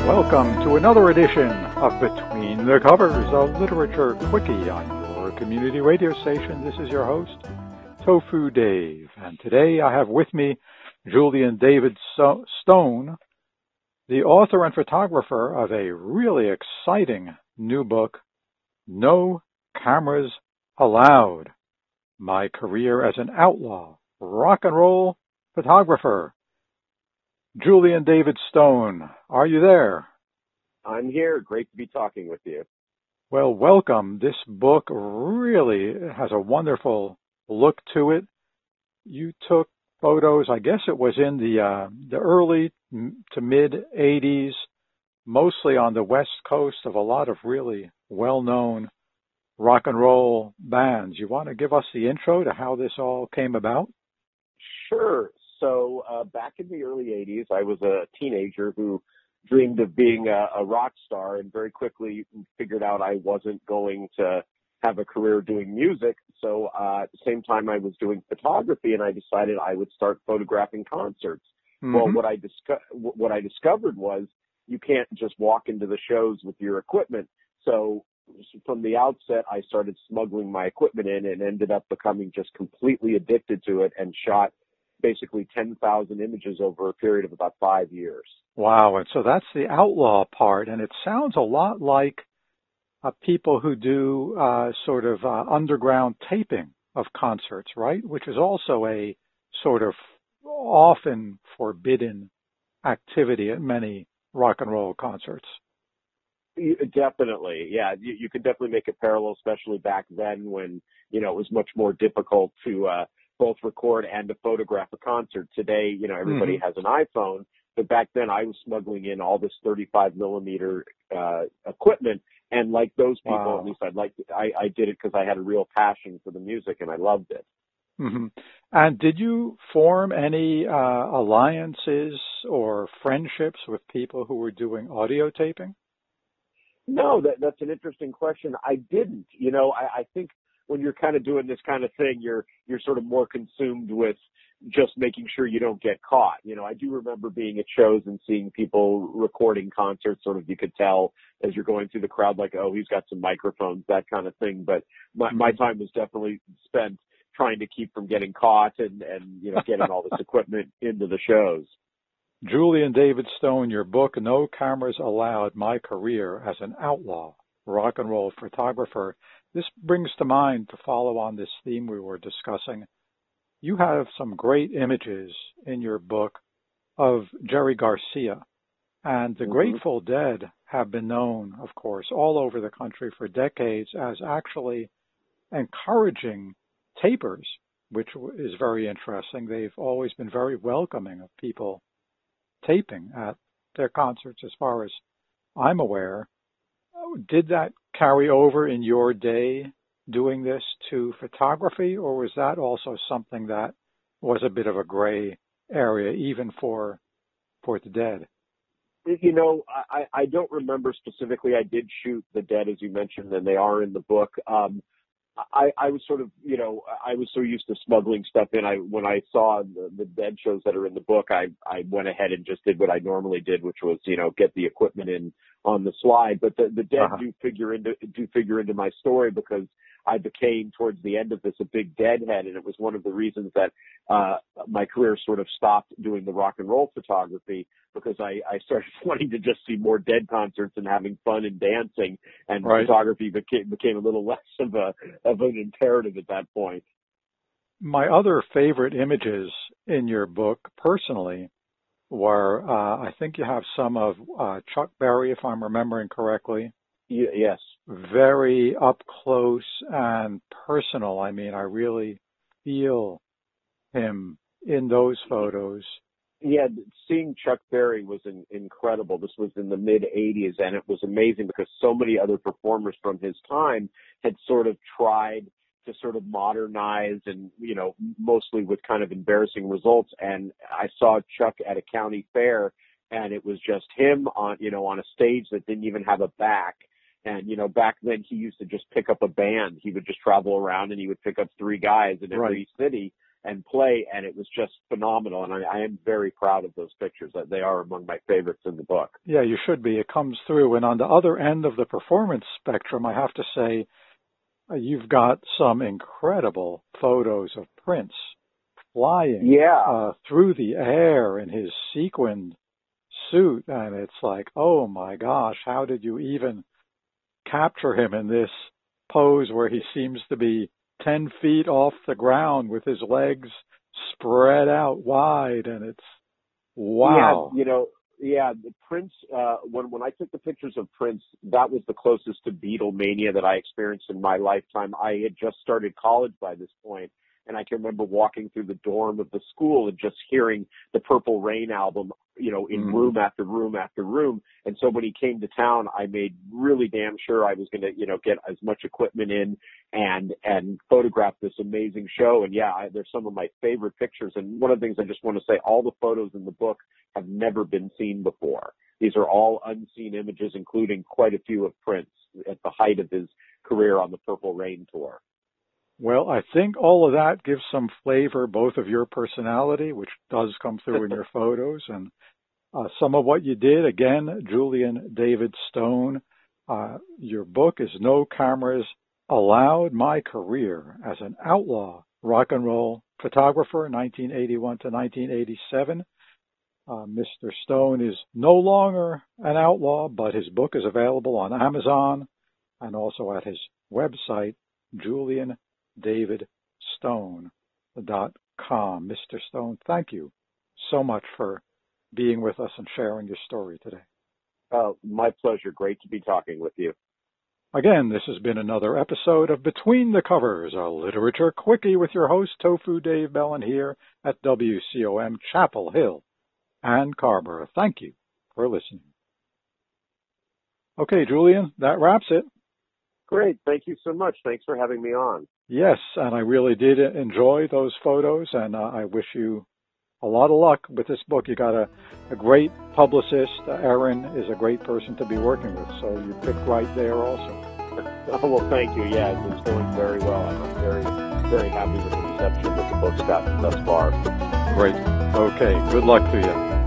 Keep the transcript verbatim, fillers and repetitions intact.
Welcome to another edition of Between the Covers, a literature quickie on your community radio station. This is your host, Tofu Dave, and today I have with me Julian David so- Stone, the author and photographer of a really exciting new book, No Cameras Allowed: My Career as an Outlaw Rock and Roll Photographer. Julian David Stone, are you there? I'm here. Great to be talking with you. Well, welcome. This book really has a wonderful look to it. You took photos, I guess it was in the uh, the early to mid eighties, mostly on the West Coast, of a lot of really well-known rock and roll bands. You want to give us the intro to how this all came about? Sure. So uh, back in the early eighties, I was a teenager who dreamed of being a, a rock star and very quickly figured out I wasn't going to have a career doing music. So uh, at the same time, I was doing photography, and I decided I would start photographing concerts. Mm-hmm. Well, what I, disco- what I discovered was you can't just walk into the shows with your equipment. So from the outset, I started smuggling my equipment in and ended up becoming just completely addicted to it and shot basically ten thousand images over a period of about five years. Wow. And so that's the outlaw part. And it sounds a lot like uh, people who do uh, sort of uh, underground taping of concerts, right? Which is also a sort of often forbidden activity at many rock and roll concerts. You, definitely. Yeah. You, you could definitely make a parallel, especially back then when, you know, it was much more difficult to, uh, both record and to photograph a concert. Today, you know, everybody mm-hmm. has an iPhone, but back then I was smuggling in all this thirty-five millimeter uh, equipment. And like those people, wow. at least I'd like to, I, I did it because I had a real passion for the music and I loved it. Mm-hmm. And did you form any uh, alliances or friendships with people who were doing audio taping? No, that, that's an interesting question. I didn't. You know, I, I think when you're kind of doing this kind of thing, you're you're sort of more consumed with just making sure you don't get caught. You know, I do remember being at shows and seeing people recording concerts, sort of you could tell as you're going through the crowd, like, oh, he's got some microphones, that kind of thing. But my, mm-hmm. my time was definitely spent trying to keep from getting caught and, and, you know, getting all this equipment into the shows. Julian David Stone, your book, No Cameras Allowed: My Career as an Outlaw Rock and Roll Photographer. This brings to mind, to follow on this theme we were discussing, you have some great images in your book of Jerry Garcia. And the mm-hmm. Grateful Dead have been known, of course, all over the country for decades as actually encouraging tapers, which is very interesting. They've always been very welcoming of people taping at their concerts, as far as I'm aware. Did that carry over in your day doing this to photography, or was that also something that was a bit of a gray area even for for the Dead? You know, I, I don't remember specifically. I did shoot the Dead, as you mentioned, and they are in the book. Um, I, I was sort of, you know, I was so used to smuggling stuff in. I when I saw the, the Dead shows that are in the book, I, I went ahead and just did what I normally did, which was, you know, get the equipment in on the slide. But the, the Dead uh-huh. do figure into do figure into my story because I became, towards the end of this, a big Deadhead, and it was one of the reasons that uh, my career sort of stopped doing the rock and roll photography, because I, I started wanting to just see more Dead concerts and having fun and dancing, and right. photography became became a little less of a of an imperative at that point. My other favorite images in your book, personally, were uh, I think you have some of uh, Chuck Berry, if I'm remembering correctly. Y- yes. Very up close and personal. I mean, I really feel him in those photos. Yeah, seeing Chuck Berry was in, incredible. This was in the mid eighties, and it was amazing because so many other performers from his time had sort of tried to sort of modernize, and, you know, mostly with kind of embarrassing results. And I saw Chuck at a county fair, and it was just him on, you know, on a stage that didn't even have a back. And, you know, back then he used to just pick up a band. He would just travel around and he would pick up three guys in every right. city. and play, and it was just phenomenal. And I, I am very proud of those pictures. They are among my favorites in the book. Yeah, you should be. It comes through. And on the other end of the performance spectrum, I have to say, uh, you've got some incredible photos of Prince flying yeah. uh, through the air in his sequined suit. And it's like, oh my gosh, how did you even capture him in this pose where he seems to be ten feet off the ground with his legs spread out wide? And it's, wow. Yeah, you know, yeah, the Prince, uh, when, when I took the pictures of Prince, that was the closest to Beatlemania that I experienced in my lifetime. I had just started college by this point, and I can remember walking through the dorm of the school and just hearing the Purple Rain album, you know, in mm. room after room after room. And so when he came to town, I made really damn sure I was going to, you know, get as much equipment in and, and photograph this amazing show. And yeah, I, they're some of my favorite pictures. And one of the things I just want to say, all the photos in the book have never been seen before. These are all unseen images, including quite a few of Prince at the height of his career on the Purple Rain tour. Well, I think all of that gives some flavor, both of your personality, which does come through in your photos, and uh, some of what you did. Again, Julian David Stone, uh, your book is No Cameras Allowed: My Career as an Outlaw Rock and Roll Photographer, nineteen eighty-one to nineteen eighty-seven. Uh, Mister Stone is no longer an outlaw, but his book is available on Amazon and also at his website, Julian David Stone dot com. Mister Stone, thank you so much for being with us and sharing your story today. Uh, my pleasure. Great to be talking with you. Again, this has been another episode of Between the Covers, a literature quickie with your host, Tofu Dave Bellin, here at W C O M Chapel Hill and Carrboro. Thank you for listening. Okay, Julian, that wraps it. Great. Thank you so much. Thanks for having me on. Yes, and I really did enjoy those photos, and uh, I wish you a lot of luck with this book. You got a, a great publicist. Uh, Erin is a great person to be working with, so you picked right there also. Oh, well, thank you. Yeah, it's going very well. I'm very, very happy with the reception that the book's gotten thus far. Great. Okay, good luck to you.